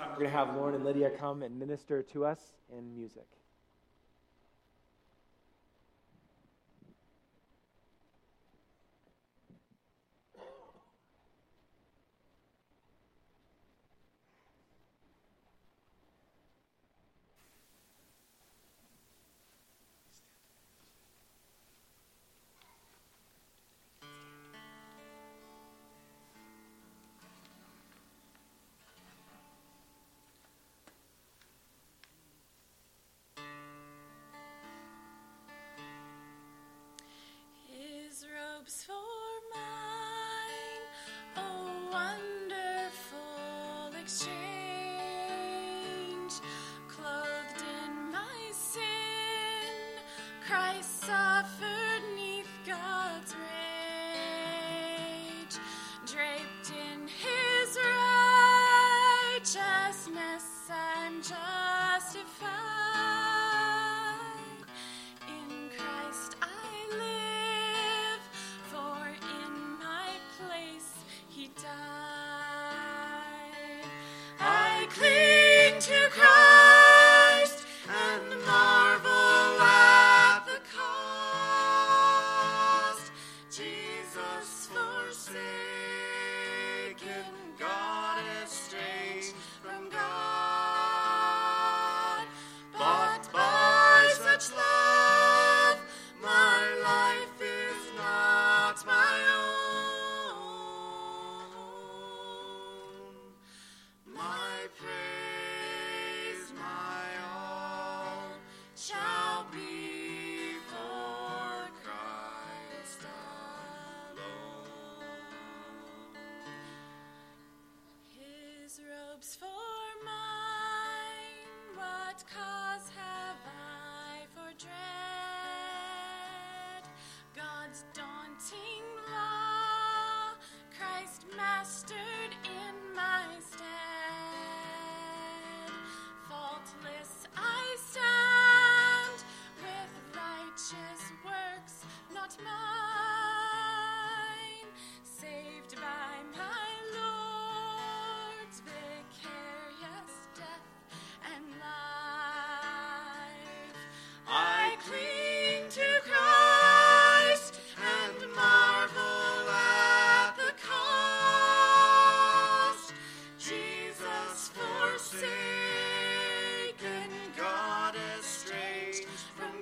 we're going to have Lauren and Lydia come and minister to us in music. For mine, oh wonderful exchange, clothed in my sin, Christ suffered 'neath God's rage, draped in his righteousness I'm justified. Cling to Christ and marvel at the cost. Jesus forsaken, God estranged from God. Bought by such love, my life is not my own. My praise, my all, shall be for Christ alone. His robes for mine, what cause have I for dread? God's daunting law, Christ mastered in my stead. Faultless I stand, with righteous works not mine, saved by my Lord's vicarious death and life. I cling to Christ and marvel at the cost. Jesus forsaken, God estranged from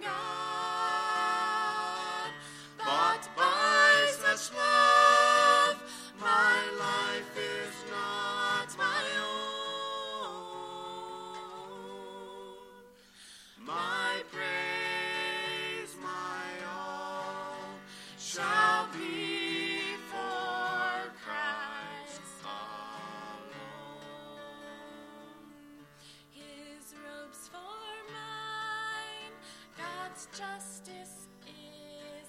God. Bought by such love, my life is not my own. My praise, my all, shall be for Christ alone. His robes for mine, God's justice is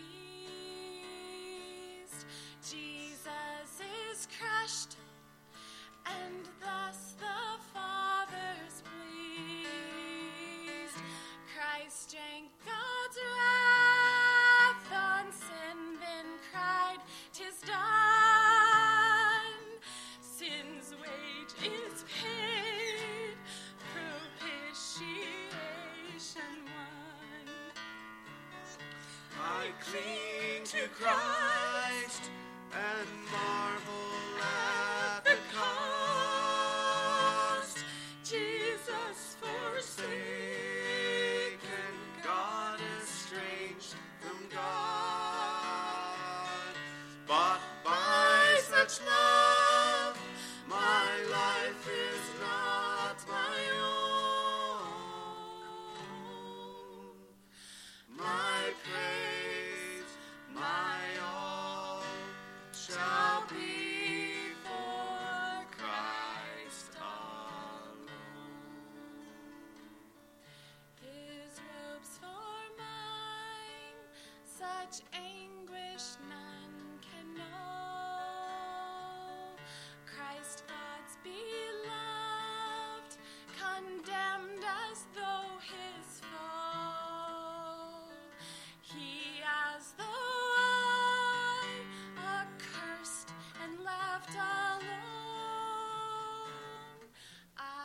appeased. Jesus is crushed, and thus the Father's pleased. Christ drank God's wrath on sin, then cried, 'Tis done. Sin's wage is paid, propitiation won. I cling to Christ and marvel at the cost. Jesus forsaken, God estranged from God. Bought by such love, my life is not my own. My praise, my all, shall be for Christ alone. His robes for mine, such anguish none can know. Christ, God's beloved, condemned as though his foe. He as though I, accursed and left alone. I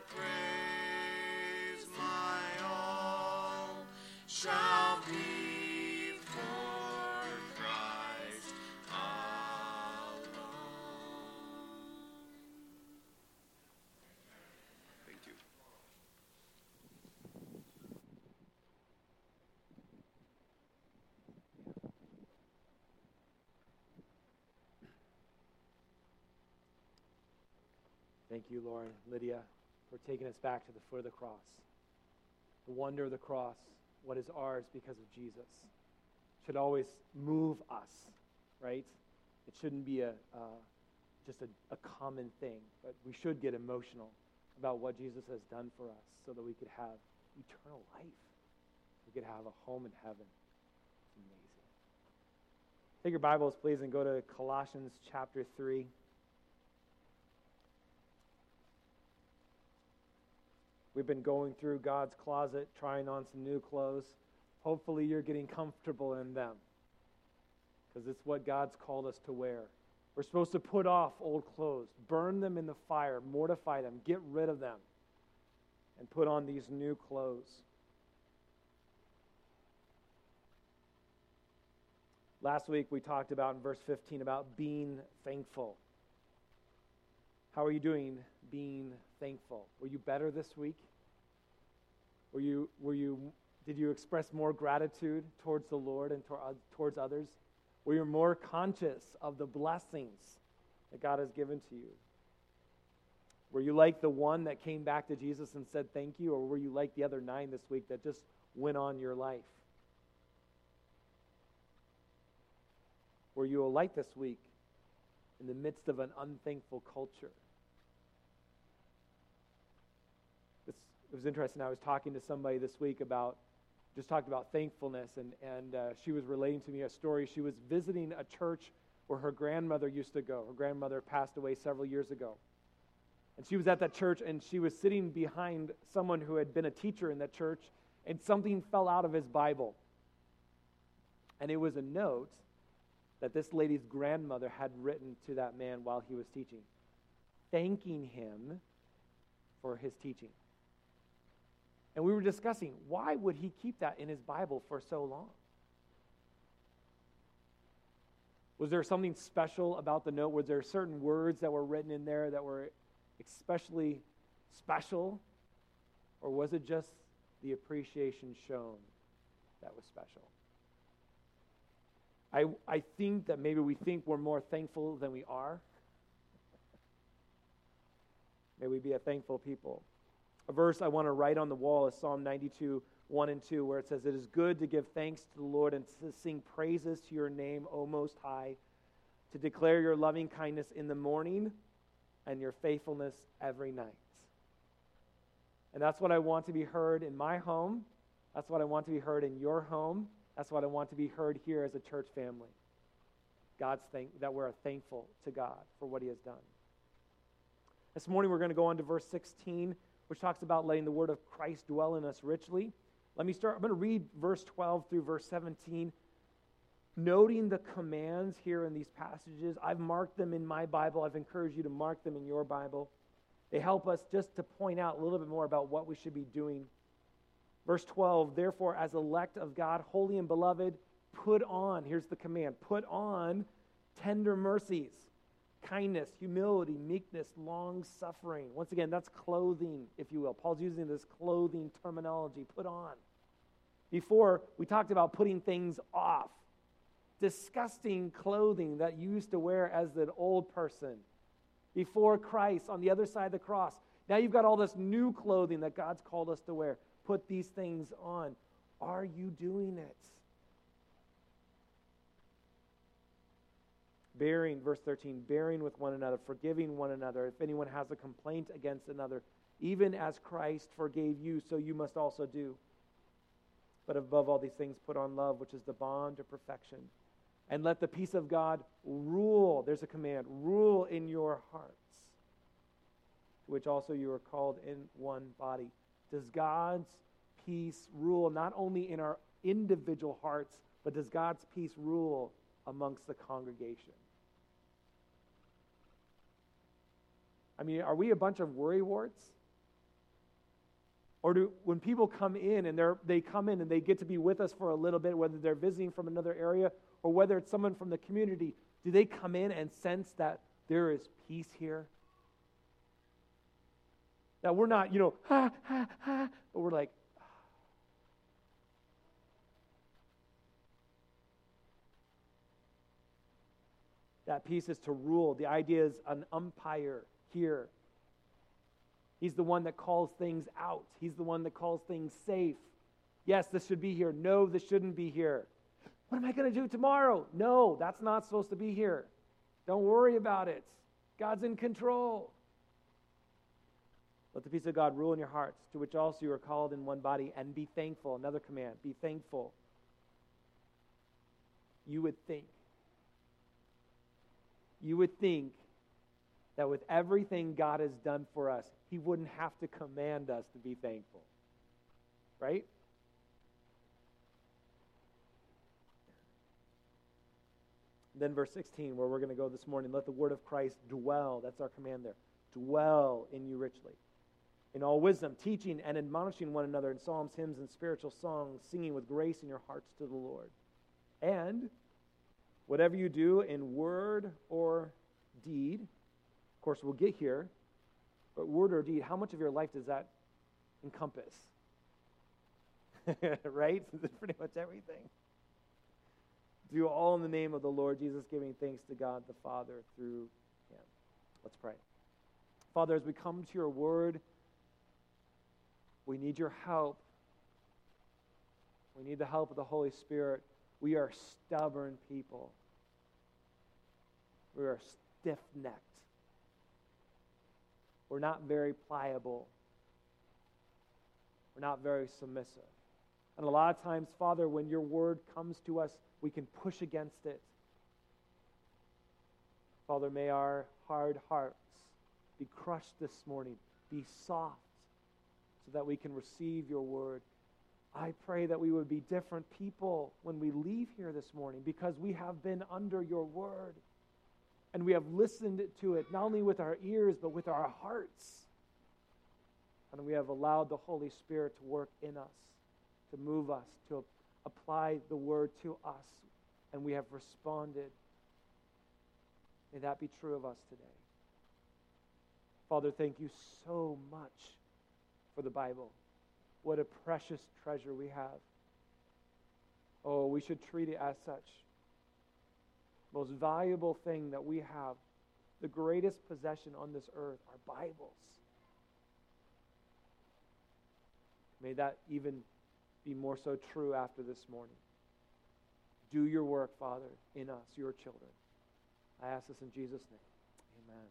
praise, my all, shall be for Christ alone. Thank you. Thank you, Lauren, Lydia, for taking us back to the foot of the cross. The wonder of the cross, what is ours because of Jesus, should always move us, right? It shouldn't be just a common thing, but we should get emotional about what Jesus has done for us so that we could have eternal life. We could have a home in heaven. It's amazing. Take your Bibles, please, and go to Colossians chapter 3. We've been going through God's closet, trying on some new clothes. Hopefully you're getting comfortable in them, because it's what God's called us to wear. We're supposed to put off old clothes, burn them in the fire, mortify them, get rid of them, and put on these new clothes. Last week we talked about in verse 15 about being thankful. How are you doing being thankful? Were you better this week? Did you express more gratitude towards the Lord and towards others? Were you more conscious of the blessings that God has given to you? Were you like the one that came back to Jesus and said thank you, or were you like the other 9 this week that just went on your life? Were you a light this week in the midst of an unthankful culture? It was interesting. I was talking to somebody this week about thankfulness, and she was relating to me a story. She was visiting a church where her grandmother used to go. Her grandmother passed away several years ago. And she was at that church, and she was sitting behind someone who had been a teacher in that church, and something fell out of his Bible. And it was a note that this lady's grandmother had written to that man while he was teaching, thanking him for his teaching. And we were discussing, why would he keep that in his Bible for so long? Was there something special about the note? Was there certain words that were written in there that were especially special? Or was it just the appreciation shown that was special? I think that maybe we think we're more thankful than we are. May we be a thankful people. A verse I want to write on the wall is Psalm 92, 1 and 2, where it says, "It is good to give thanks to the Lord and to sing praises to your name, O Most High, to declare your loving kindness in the morning and your faithfulness every night." And that's what I want to be heard in my home. That's what I want to be heard in your home. That's what I want to be heard here as a church family. That we're thankful to God for what he has done. This morning we're going to go on to verse 16, which talks about letting the word of Christ dwell in us richly. Let me start. I'm going to read verse 12 through verse 17. Noting the commands here in these passages, I've marked them in my Bible. I've encouraged you to mark them in your Bible. They help us just to point out a little bit more about what we should be doing. Verse 12, "Therefore, as elect of God, holy and beloved, put on," here's the command, "put on tender mercies, kindness, humility, meekness, long-suffering." Once again, that's clothing, if you will. Paul's using this clothing terminology, put on. Before, we talked about putting things off. Disgusting clothing that you used to wear as an old person. Before Christ, on the other side of the cross. Now you've got all this new clothing that God's called us to wear. Put these things on. Are you doing it? Bearing, verse 13, bearing with one another, forgiving one another. If anyone has a complaint against another, even as Christ forgave you, so you must also do. But above all these things, put on love, which is the bond of perfection. And let the peace of God rule, there's a command, rule in your hearts, to which also you are called in one body. Does God's peace rule not only in our individual hearts, but does God's peace rule amongst the congregation? I mean, are we a bunch of worrywarts? Or when people come in and they come in and they get to be with us for a little bit, whether they're visiting from another area or whether it's someone from the community, do they come in and sense that there is peace here? That we're not, ha, ha, ha, but we're like, that peace is to rule. The idea is an umpire here. He's the one that calls things out. He's the one that calls things safe. Yes, this should be here. No, this shouldn't be here. What am I going to do tomorrow? No, that's not supposed to be here. Don't worry about it. God's in control. Let the peace of God rule in your hearts, to which also you are called in one body, and be thankful. Another command, be thankful. You would think that with everything God has done for us, he wouldn't have to command us to be thankful. Right? Then verse 16, where we're going to go this morning, let the word of Christ dwell, that's our command there, dwell in you richly, in all wisdom, teaching and admonishing one another in psalms, hymns, and spiritual songs, singing with grace in your hearts to the Lord. And whatever you do in word or deed, of course we'll get here, but word or deed, how much of your life does that encompass? Right? Pretty much everything. Do all in the name of the Lord Jesus, giving thanks to God the Father through him. Let's pray. Father, as we come to your word, we need your help. We need the help of the Holy Spirit. We are stubborn people. We are stiff-necked. We're not very pliable. We're not very submissive. And a lot of times, Father, when your word comes to us, we can push against it. Father, may our hard hearts be crushed this morning, be soft, so that we can receive your word. I pray that we would be different people when we leave here this morning, because we have been under your word. And we have listened to it, not only with our ears, but with our hearts. And we have allowed the Holy Spirit to work in us, to move us, to apply the word to us. And we have responded. May that be true of us today. Father, thank you so much for the Bible. What a precious treasure we have. Oh, we should treat it as such. Most valuable thing that we have, the greatest possession on this earth, are Bibles. May that even be more so true after this morning. Do your work, Father, in us, your children. I ask this in Jesus' name. Amen.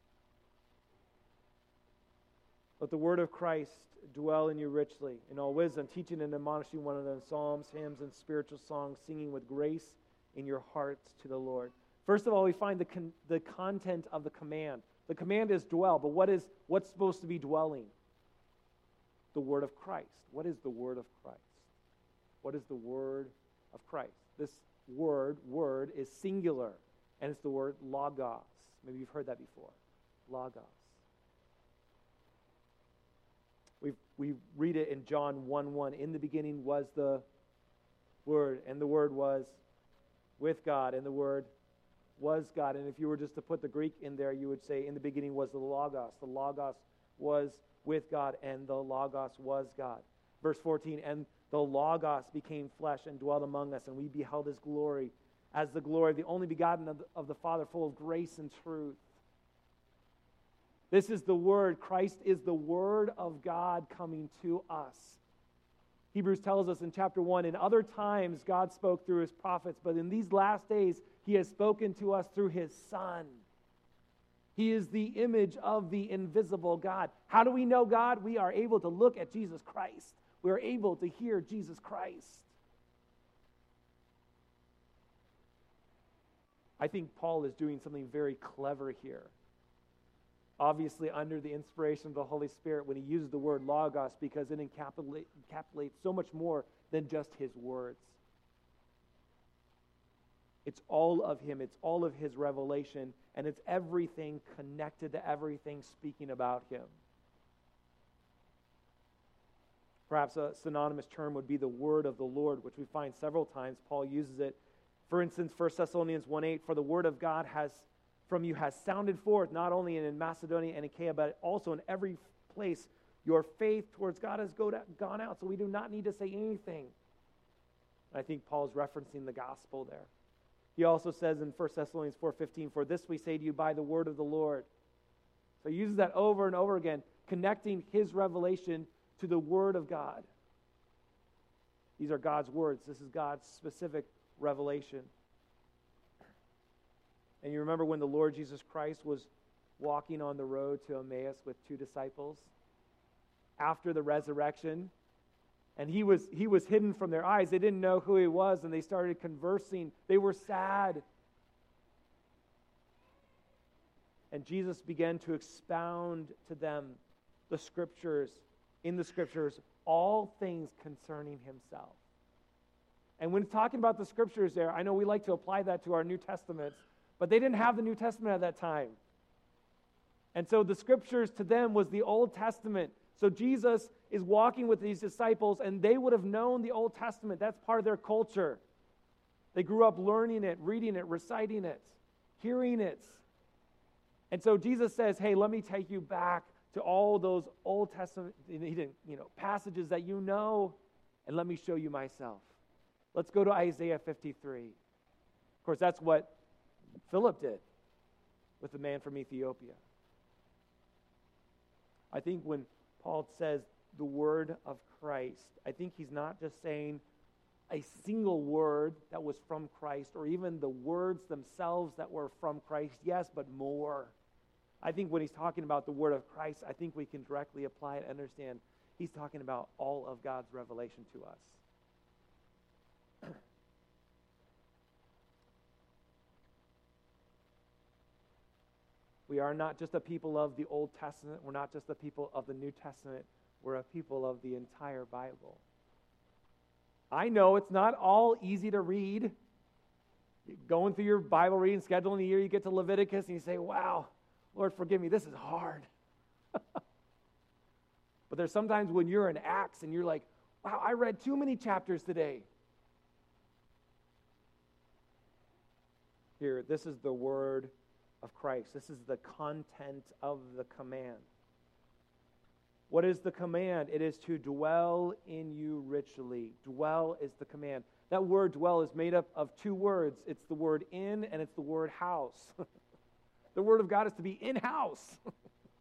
Let the word of Christ dwell in you richly, in all wisdom, teaching and admonishing one another in psalms, hymns, and spiritual songs, singing with grace in your hearts to the Lord. First of all, we find the content of the command. The command is dwell, but what's supposed to be dwelling? The word of Christ. What is the word of Christ? What is the word of Christ? This word is singular, and it's the word logos. Maybe you've heard that before. Logos. We read it in John 1:1. In the beginning was the Word, and the Word was with God, and the Word was God. And if you were just to put the Greek in there, you would say, in the beginning was the Logos. The Logos was with God, and the Logos was God. Verse 14, and the Logos became flesh and dwelt among us, and we beheld his glory as the glory of the only begotten of the Father, full of grace and truth. This is the Word. Christ is the Word of God coming to us. Hebrews tells us in chapter 1, in other times God spoke through his prophets, but in these last days he has spoken to us through his Son. He is the image of the invisible God. How do we know God? We are able to look at Jesus Christ. We are able to hear Jesus Christ. I think Paul is doing something very clever here. Obviously under the inspiration of the Holy Spirit when he uses the word logos, because it encapsulates so much more than just his words. It's all of him. It's all of his revelation, and it's everything connected to everything speaking about him. Perhaps a synonymous term would be the word of the Lord, which we find several times. Paul uses it. For instance, 1 Thessalonians 1:8, for the word of God from you has sounded forth, not only in Macedonia and Achaia, but also in every place. Your faith towards God has gone out, so we do not need to say anything. I think Paul's referencing the gospel there. He also says in 1 Thessalonians 4:15, for this we say to you by the word of the Lord. So he uses that over and over again, connecting his revelation to the word of God. These are God's words. This is God's specific revelation. And you remember when the Lord Jesus Christ was walking on the road to Emmaus with two disciples after the resurrection, and he was hidden from their eyes. They didn't know who he was, and they started conversing. They were sad. And Jesus began to expound to them in the scriptures, all things concerning himself. And when talking about the scriptures there, I know we like to apply that to our New Testaments, but they didn't have the New Testament at that time. And so the scriptures to them was the Old Testament. So Jesus is walking with these disciples, and they would have known the Old Testament. That's part of their culture. They grew up learning it, reading it, reciting it, hearing it. And so Jesus says, hey, let me take you back to all those Old Testament passages that you know, and let me show you myself. Let's go to Isaiah 53. Of course, that's what Philip did with the man from Ethiopia. I think when Paul says the word of Christ, I think he's not just saying a single word that was from Christ, or even the words themselves that were from Christ, yes, but more. I think when he's talking about the word of Christ, I think we can directly apply it and understand he's talking about all of God's revelation to us. We are not just a people of the Old Testament. We're not just a people of the New Testament. We're a people of the entire Bible. I know it's not all easy to read. Going through your Bible reading schedule in a year, you get to Leviticus and you say, wow, Lord, forgive me, this is hard. But there's sometimes when you're in Acts and you're like, wow, I read too many chapters today. Here, this is the word of Christ. This is the content of the command. What is the command? It is to dwell in you richly. Dwell is the command. That word dwell is made up of two words. It's the word in and it's the word house. The word of God is to be in house. It's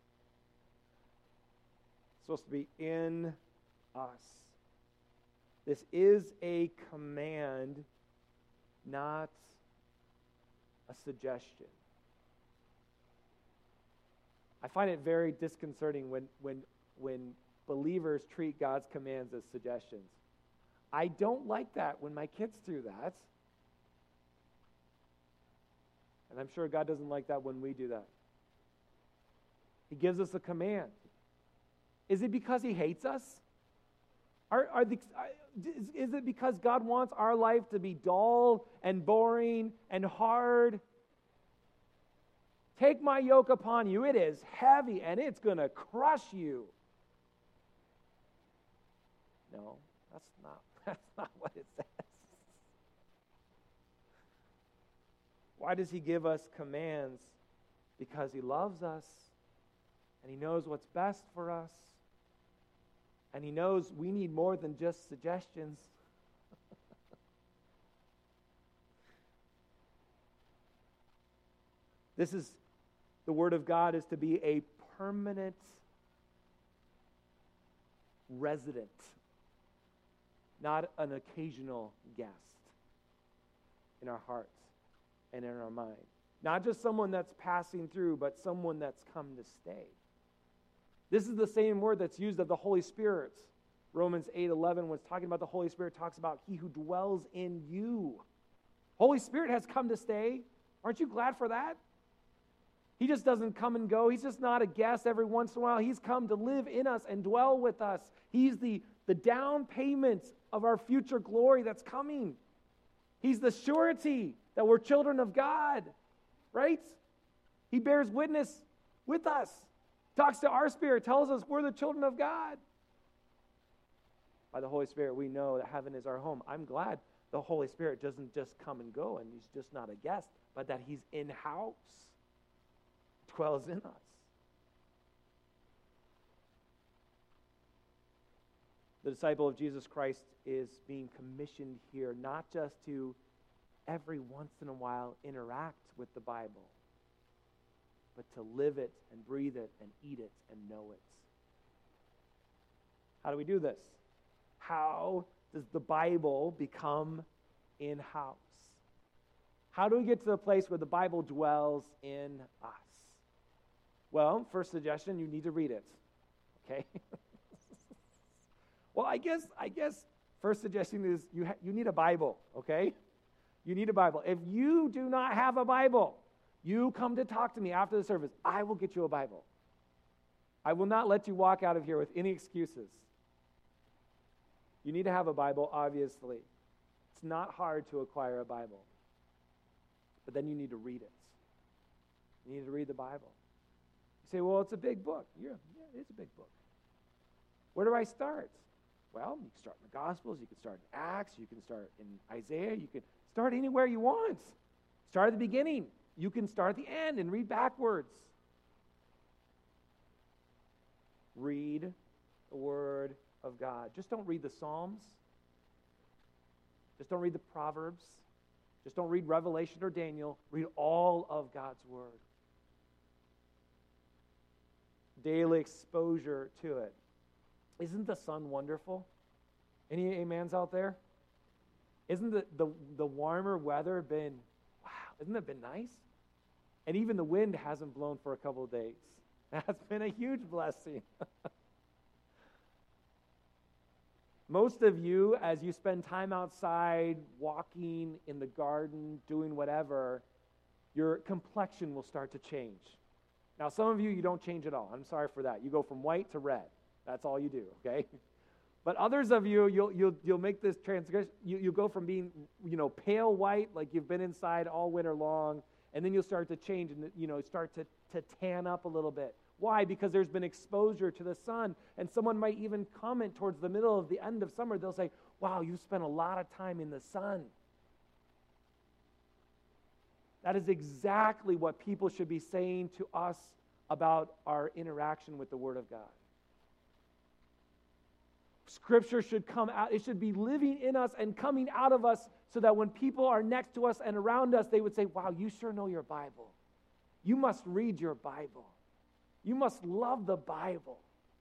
supposed to be in us. This is a command, not a suggestion. I find it very disconcerting when believers treat God's commands as suggestions. I don't like that when my kids do that. And I'm sure God doesn't like that when we do that. He gives us a command. Is it because he hates us? Is it because God wants our life to be dull and boring and hard? Take my yoke upon you. It is heavy and it's going to crush you. No, that's not what it says. Why does he give us commands? Because he loves us and he knows what's best for us. And he knows we need more than just suggestions. This is the word of God is to be a permanent resident, not an occasional guest in our hearts and in our mind. Not just someone that's passing through, but someone that's come to stay. This is the same word that's used of the Holy Spirit. Romans 8:11, when it's talking about the Holy Spirit, talks about he who dwells in you. Holy Spirit has come to stay. Aren't you glad for that? He just doesn't come and go. He's just not a guest every once in a while. He's come to live in us and dwell with us. He's the down payment of our future glory that's coming. He's the surety that we're children of God, right? He bears witness with us. Talks to our spirit, tells us we're the children of God. by the Holy Spirit, we know that heaven is our home. I'm glad the Holy Spirit doesn't just come and go and he's just not a guest, but that he's in-house, dwells in us. The disciple of Jesus Christ is being commissioned here not just to every once in a while interact with the Bible, but to live it and breathe it and eat it and know it. How do we do this? How does the Bible become in-house? How do we get to the place where the Bible dwells in us? Well, first suggestion, you need to read it. Okay? Well, I guess first suggestion is you need a Bible, okay? You need a Bible. If you do not have a Bible, you come to talk to me after the service. I will get you a Bible. I will not let you walk out of here with any excuses. You need to have a Bible, obviously. It's not hard to acquire a Bible. But then you need to read it. You need to read the Bible. You say, well, it's a big book. Yeah, it is a big book. Where do I start? Well, you can start in the Gospels. You can start in Acts. You can start in Isaiah. You can start anywhere you want. Start at the beginning. You can start at the end and read backwards. Read the Word of God. Just don't read the Psalms. Just don't read the Proverbs. Just don't read Revelation or Daniel. Read all of God's Word. Daily exposure to it. Isn't the sun wonderful? Any amens out there? Isn't the warmer weather been, wow, isn't it been nice? And even the wind hasn't blown for a couple of days. That's been a huge blessing. Most of you, as you spend time outside, walking in the garden, doing whatever, your complexion will start to change. Now, some of you don't change at all. I'm sorry for that. You go from white to red. That's all you do, okay? But others of you, you'll make this transgression. You go from being, pale white, like you've been inside all winter long, and then you'll start to change and, start to tan up a little bit. Why? Because there's been exposure to the sun, and someone might even comment towards the middle of the end of summer. They'll say, wow, you spent a lot of time in the sun. That is exactly what people should be saying to us about our interaction with the Word of God. Scripture should come out. It should be living in us and coming out of us so that when people are next to us and around us, they would say, wow, you sure know your Bible. You must read your Bible. You must love the Bible.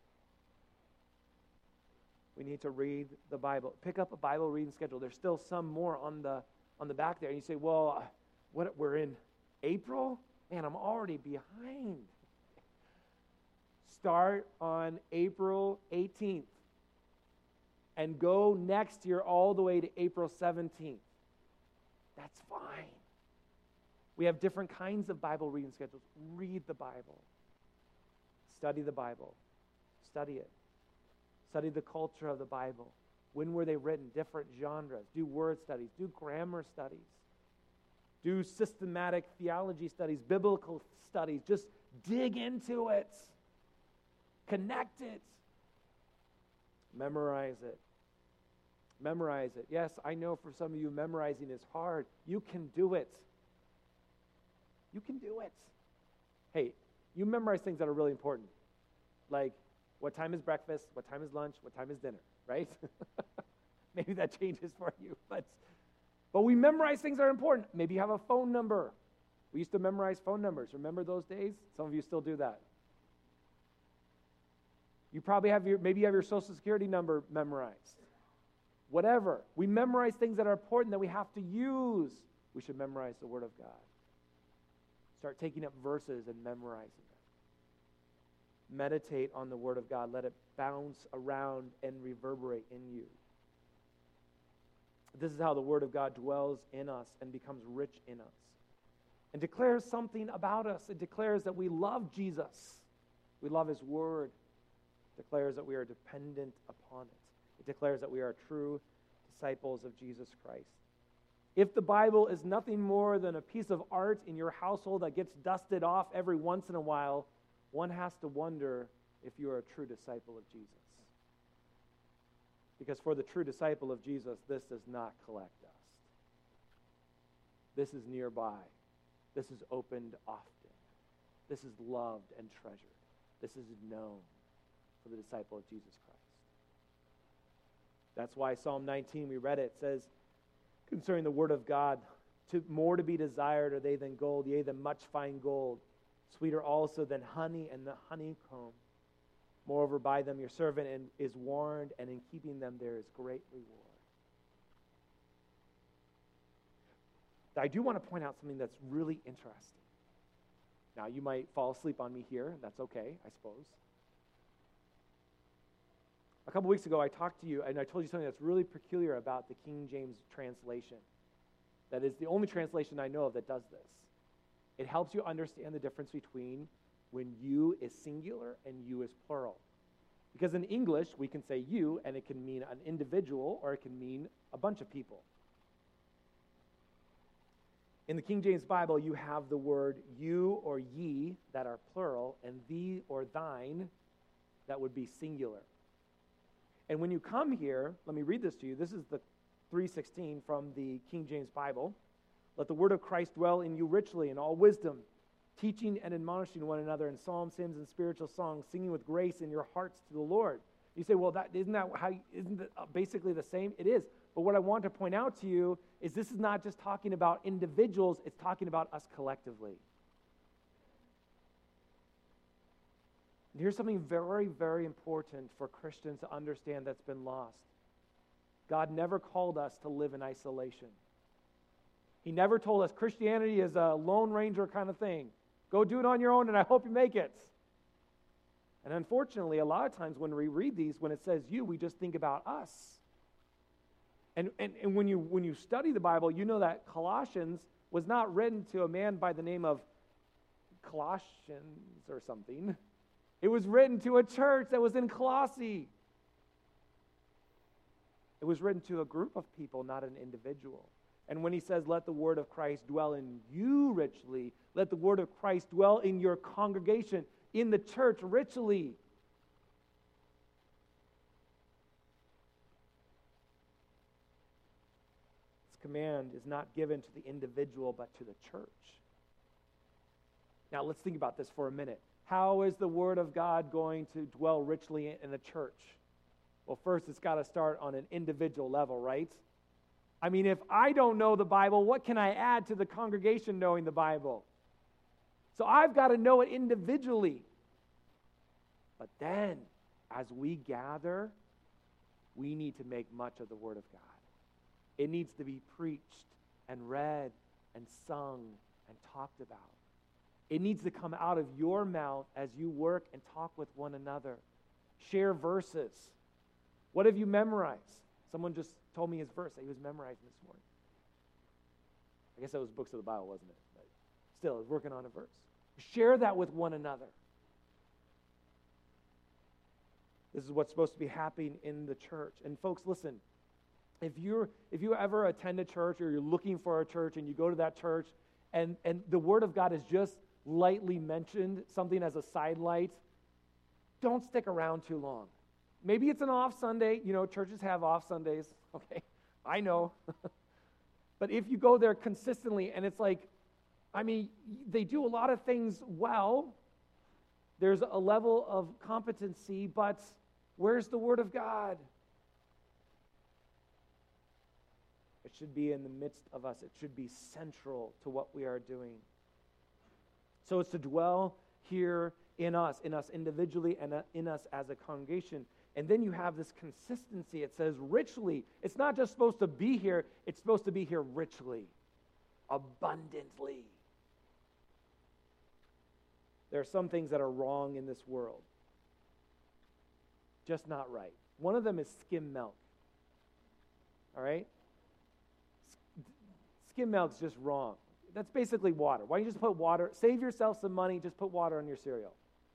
We need to read the Bible. Pick up a Bible reading schedule. There's still some more on the back there. And you say, well, we're in April? Man, I'm already behind. Start on April 18th. And go next year all the way to April 17th. That's fine. We have different kinds of Bible reading schedules. Read the Bible. Study the Bible. Study it. Study the culture of the Bible. When were they written? Different genres. Do word studies. Do grammar studies. Do systematic theology studies, biblical studies. Just dig into it. Connect it. Memorize it. Memorize it. Yes, I know for some of you memorizing is hard. You can do it. You can do it. Hey, you memorize things that are really important. Like, what time is breakfast? What time is lunch? What time is dinner? Right? Maybe that changes for you. But we memorize things that are important. Maybe you have a phone number. We used to memorize phone numbers. Remember those days? Some of you still do that. You probably have maybe you have your Social Security number memorized. Whatever. We memorize things that are important that we have to use. We should memorize the Word of God. Start taking up verses and memorizing them. Meditate on the Word of God. Let it bounce around and reverberate in you. This is how the Word of God dwells in us and becomes rich in us. And declares something about us. It declares that we love Jesus. We love His Word. It declares that we are dependent upon it. It declares that we are true disciples of Jesus Christ. If the Bible is nothing more than a piece of art in your household that gets dusted off every once in a while, one has to wonder if you are a true disciple of Jesus. Because for the true disciple of Jesus, this does not collect dust. This is nearby. This is opened often. This is loved and treasured. This is known for the disciple of Jesus Christ. That's why Psalm 19, we read it, says, concerning the word of God, more to be desired are they than gold, yea, than much fine gold, sweeter also than honey and the honeycomb. Moreover, by them your servant is warned, and in keeping them there is great reward. I do want to point out something that's really interesting. Now, you might fall asleep on me here. That's okay, I suppose. A couple weeks ago, I talked to you, and I told you something that's really peculiar about the King James translation. That is the only translation I know of that does this. It helps you understand the difference between when you is singular and you is plural. Because in English, we can say you, and it can mean an individual, or it can mean a bunch of people. In the King James Bible, you have the word you or ye that are plural, and thee or thine that would be singular. And when you come here, let me read this to you. This is the 3:16 from the King James Bible. Let the word of Christ dwell in you richly in all wisdom, teaching and admonishing one another in psalms, hymns, and spiritual songs, singing with grace in your hearts to the Lord. You say, well, isn't that basically the same? It is. But what I want to point out to you is this is not just talking about individuals, it's talking about us collectively. And here's something very, very important for Christians to understand that's been lost. God never called us to live in isolation. He never told us Christianity is a Lone Ranger kind of thing. Go do it on your own, and I hope you make it. And unfortunately, a lot of times when we read these, when it says you, we just think about us. And when you study the Bible, you know that Colossians was not written to a man by the name of Colossians or something. It was written to a church that was in Colossae. It was written to a group of people, not an individual. And when he says, let the word of Christ dwell in you richly, let the word of Christ dwell in your congregation, in the church richly. This command is not given to the individual, but to the church. Now, let's think about this for a minute. How is the word of God going to dwell richly in a church? Well, first, it's got to start on an individual level, right? I mean, if I don't know the Bible, what can I add to the congregation knowing the Bible? So I've got to know it individually. But then, as we gather, we need to make much of the Word of God. It needs to be preached and read and sung and talked about. It needs to come out of your mouth as you work and talk with one another. Share verses. What have you memorized? Someone just told me his verse that he was memorizing this morning. I guess that was books of the Bible, wasn't it? But still, I was working on a verse. Share that with one another. This is what's supposed to be happening in the church. And folks, listen, if you ever attend a church or you're looking for a church and you go to that church and the Word of God is just lightly mentioned, something as a sidelight, don't stick around too long. Maybe it's an off Sunday. You know, churches have off Sundays. Okay, I know. But if you go there consistently and it's like, I mean, they do a lot of things well. There's a level of competency, but where's the Word of God? It should be in the midst of us. It should be central to what we are doing. So it's to dwell here in us individually and in us as a congregation. And then you have this consistency. It says richly. It's not just supposed to be here, it's supposed to be here richly, abundantly. There are some things that are wrong in this world. Just not right. One of them is skim milk. All right? Skim milk's just wrong. That's basically water. Why don't you just put water? Save yourself some money, just put water on your cereal.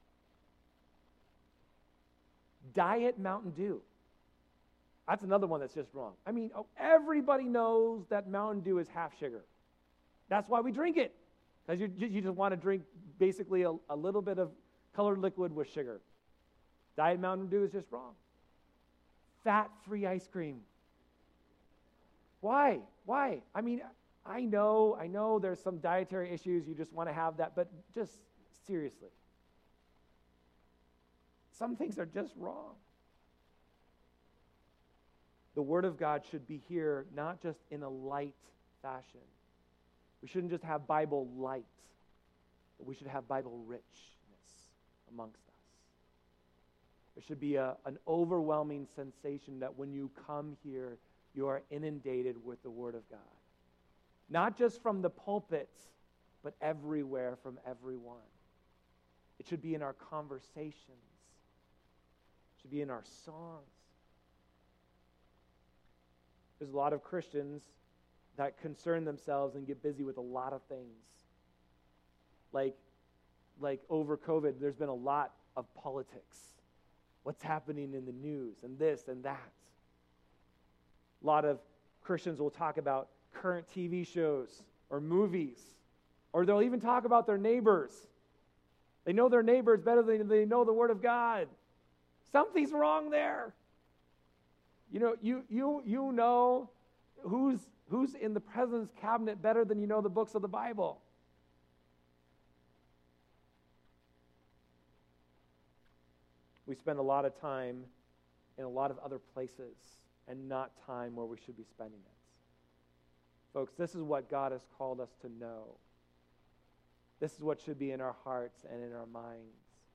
Diet Mountain Dew. That's another one that's just wrong. I mean, everybody knows that Mountain Dew is half sugar. That's why we drink it. Because you just want to drink basically a little bit of colored liquid with sugar. Diet Mountain Dew is just wrong. fat-free ice cream. Why? Why? I mean, I know there's some dietary issues. You just want to have that, but just seriously. Some things are just wrong. The Word of God should be here not just in a light fashion. We shouldn't just have Bible light, but we should have Bible richness amongst us. There should be an overwhelming sensation that when you come here, you are inundated with the Word of God. Not just from the pulpits, but everywhere from everyone. It should be in our conversations. It should be in our songs. There's a lot of Christians that concern themselves and get busy with a lot of things. Like over COVID, there's been a lot of politics. What's happening in the news and this and that. A lot of Christians will talk about current TV shows or movies, or they'll even talk about their neighbors. They know their neighbors better than they know the Word of God. Something's wrong there. You know who's in the president's cabinet better than you know the books of the Bible. We spend a lot of time in a lot of other places and not time where we should be spending it. Folks, this is what God has called us to know. This is what should be in our hearts and in our minds.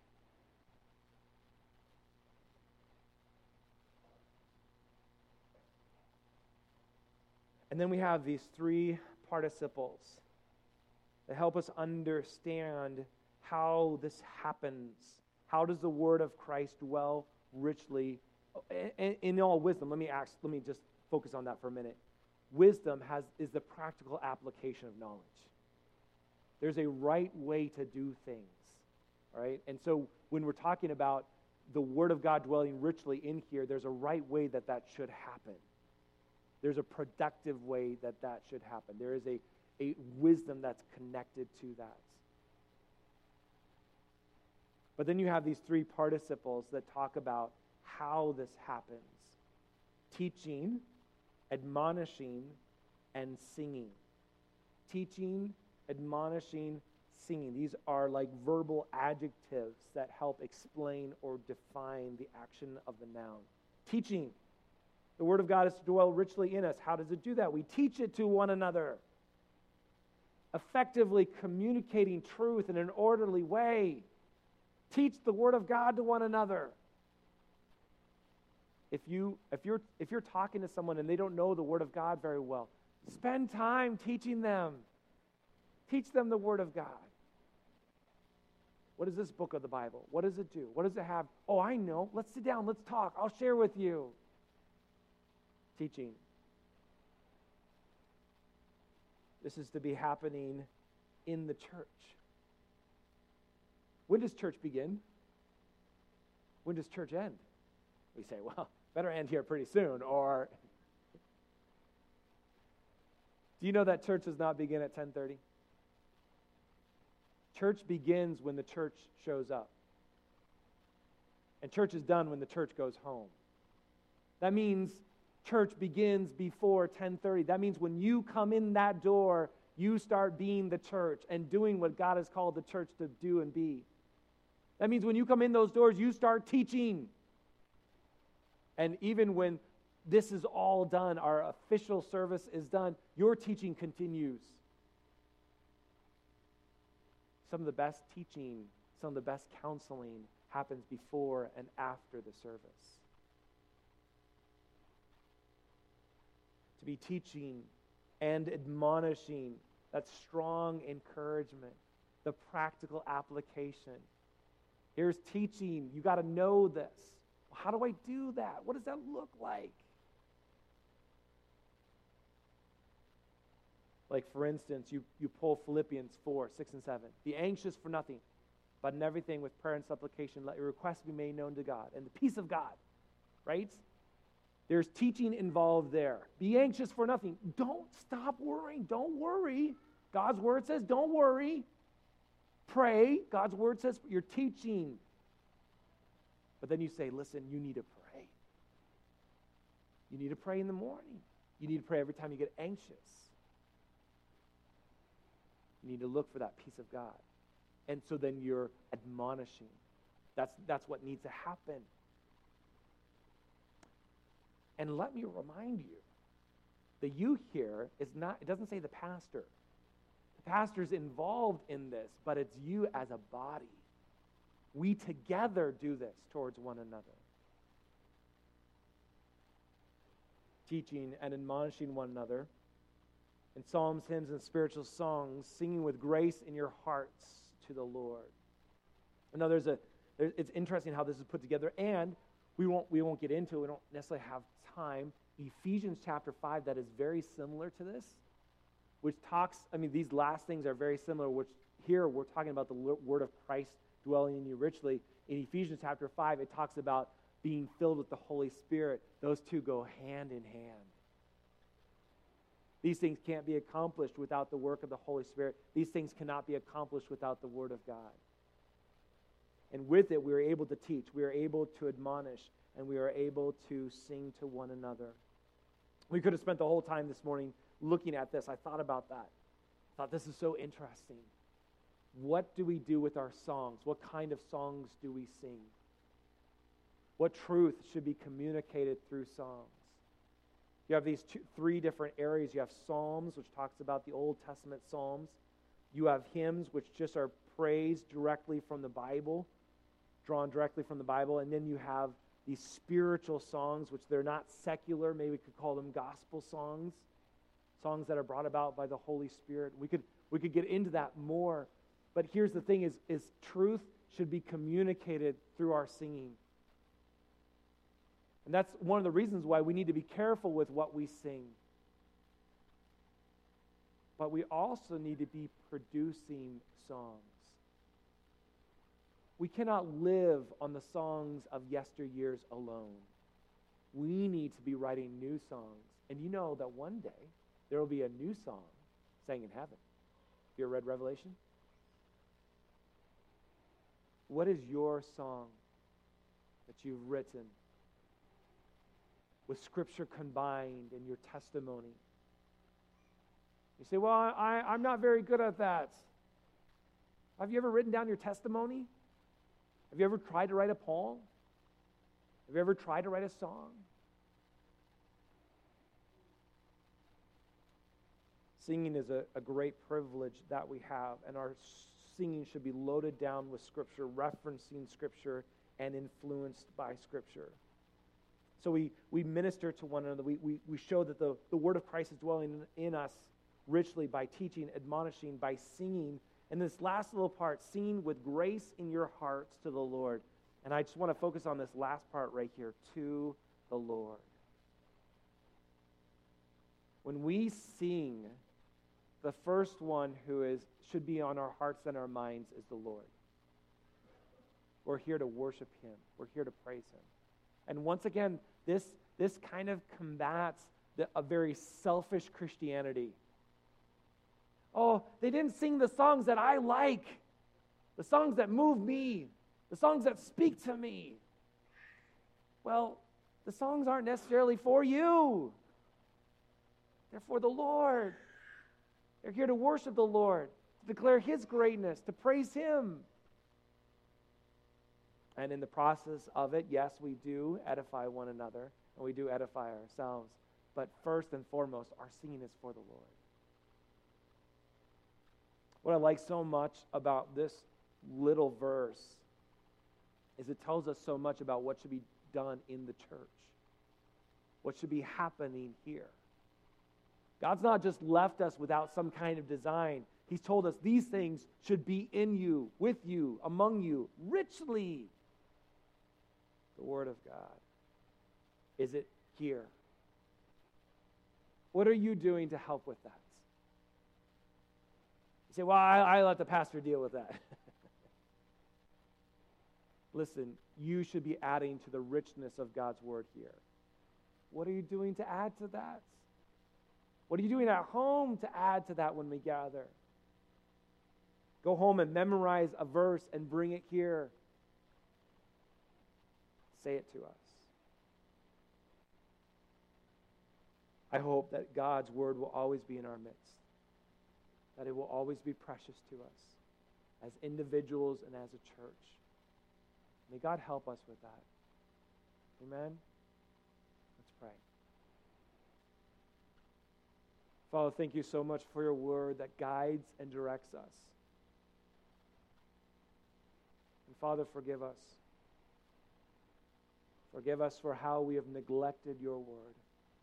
And then we have these three participles that help us understand how this happens. How does the word of Christ dwell richly in all wisdom? Let me just focus on that for a minute. Wisdom is the practical application of knowledge. There's a right way to do things, all right? And so when we're talking about the word of God dwelling richly in here, there's a right way that should happen. There's a productive way that should happen. There is a wisdom that's connected to that. But then you have these three participles that talk about how this happens. Teaching, admonishing, and singing. Teaching, admonishing, singing. These are like verbal adjectives that help explain or define the action of the noun. Teaching. The Word of God is to dwell richly in us. How does it do that? We teach it to one another. Effectively communicating truth in an orderly way. Teach the Word of God to one another. If you're talking to someone and they don't know the Word of God very well, spend time teaching them. Teach them the Word of God. What is this book of the Bible? What does it do? What does it have? Oh, I know. Let's sit down. Let's talk. I'll share with you. Teaching. This is to be happening in the church. When does church begin? When does church end? We say, well, better end here pretty soon. Or, do you know that church does not begin at 10:30? Church begins when the church shows up. And church is done when the church goes home. That means church begins before 10:30. That means when you come in that door, you start being the church and doing what God has called the church to do and be. That means when you come in those doors, you start teaching. And even when this is all done, our official service is done, your teaching continues. Some of the best teaching, some of the best counseling happens before and after the service. To be teaching and admonishing, that's strong encouragement, the practical application. Here's teaching. You got to know this. How do I do that? What does that look like? Like, for instance, you pull Philippians 4, 6, and 7. Be anxious for nothing, but in everything with prayer and supplication, let your requests be made known to God. And the peace of God, right? There's teaching involved there. Be anxious for nothing. Don't stop worrying. Don't worry. God's word says don't worry. Pray. God's word says you're teaching. But then you say, listen, you need to pray. You need to pray in the morning. You need to pray every time you get anxious. You need to look for that peace of God. And so then you're admonishing. That's what needs to happen. And let me remind you, the you here is not, it doesn't say the pastor. The pastor's involved in this, but it's you as a body. We together do this towards one another. Teaching and admonishing one another in psalms, hymns, and spiritual songs, singing with grace in your hearts to the Lord. Now, it's interesting how this is put together, and we won't get into it. We don't necessarily have time. Ephesians chapter 5, that is very similar to this, which talks, these last things are very similar, which here we're talking about the word of Christ dwelling in you richly. In Ephesians chapter 5, it talks about being filled with the Holy Spirit. Those two go hand in hand. These things can't be accomplished without the work of the Holy Spirit. These things cannot be accomplished without the Word of God. And with it, we are able to teach, we are able to admonish, and we are able to sing to one another. We could have spent the whole time this morning looking at this. I thought about that. I thought this is so interesting. What do we do with our songs? What kind of songs do we sing? What truth should be communicated through songs? You have these three different areas. You have Psalms, which talks about the Old Testament Psalms. You have hymns, which just are praise directly from the Bible, drawn directly from the Bible. And then you have these spiritual songs, which they're not secular. Maybe we could call them gospel songs, songs that are brought about by the Holy Spirit. We could get into that more. But here's the thing is truth should be communicated through our singing. And that's one of the reasons why we need to be careful with what we sing. But we also need to be producing songs. We cannot live on the songs of yesteryears alone. We need to be writing new songs. And you know that one day there will be a new song sang in heaven. Have you ever read Revelation? What is your song that you've written with Scripture combined in your testimony? You say, well, I'm not very good at that. Have you ever written down your testimony? Have you ever tried to write a poem? Have you ever tried to write a song? Singing is a great privilege that we have, and our singing should be loaded down with Scripture, referencing Scripture, and influenced by Scripture. So we minister to one another. We show that the Word of Christ is dwelling in us richly by teaching, admonishing, by singing. And this last little part, singing with grace in your hearts to the Lord. And I just want to focus on this last part right here, to the Lord. When we sing, the first one who should be on our hearts and our minds is the Lord. We're here to worship Him. We're here to praise Him. And once again, this kind of combats a very selfish Christianity. Oh, they didn't sing the songs that I like, the songs that move me, the songs that speak to me. Well, the songs aren't necessarily for you. They're for the Lord. They're here to worship the Lord, to declare His greatness, to praise Him. And in the process of it, yes, we do edify one another, and we do edify ourselves. But first and foremost, our singing is for the Lord. What I like so much about this little verse is it tells us so much about what should be done in the church, what should be happening here. God's not just left us without some kind of design. He's told us these things should be in you, with you, among you, richly. The Word of God. Is it here? What are you doing to help with that? You say, well, I let the pastor deal with that. Listen, you should be adding to the richness of God's Word here. What are you doing to add to that? What are you doing at home to add to that when we gather? Go home and memorize a verse and bring it here. Say it to us. I hope that God's word will always be in our midst, that it will always be precious to us as individuals and as a church. May God help us with that. Amen? Let's pray. Father, thank you so much for your word that guides and directs us. And Father, forgive us. Forgive us for how we have neglected your word.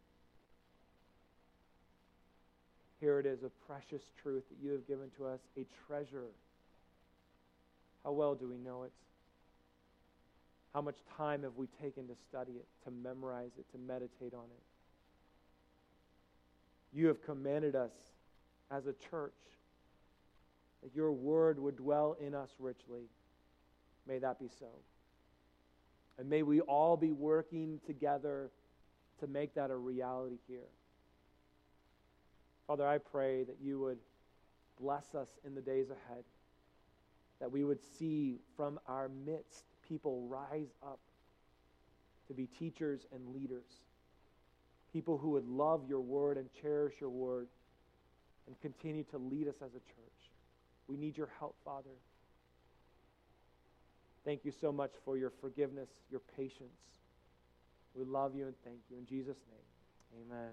Here it is, a precious truth that you have given to us, a treasure. How well do we know it? How much time have we taken to study it, to memorize it, to meditate on it? You have commanded us as a church that your word would dwell in us richly. May that be so. And may we all be working together to make that a reality here. Father, I pray that you would bless us in the days ahead, that we would see from our midst people rise up to be teachers and leaders, people who would love your word and cherish your word and continue to lead us as a church. We need your help, Father. Thank you so much for your forgiveness, your patience. We love you and thank you. In Jesus' name, amen.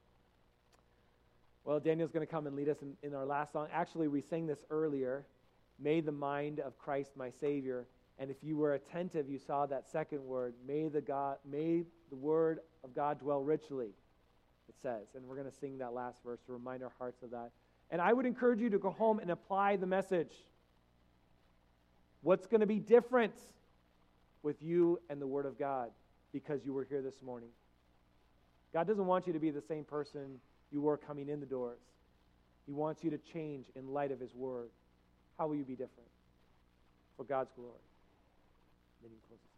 Well, Daniel's going to come and lead us in our last song. Actually, we sang this earlier, May the mind of Christ my Savior. And if you were attentive, you saw that second word, may the word of God dwell richly, it says. And we're going to sing that last verse to remind our hearts of that. And I would encourage you to go home and apply the message. What's going to be different with you and the Word of God because you were here this morning? God doesn't want you to be the same person you were coming in the doors. He wants you to change in light of His Word. How will you be different? For God's glory. Then you close this.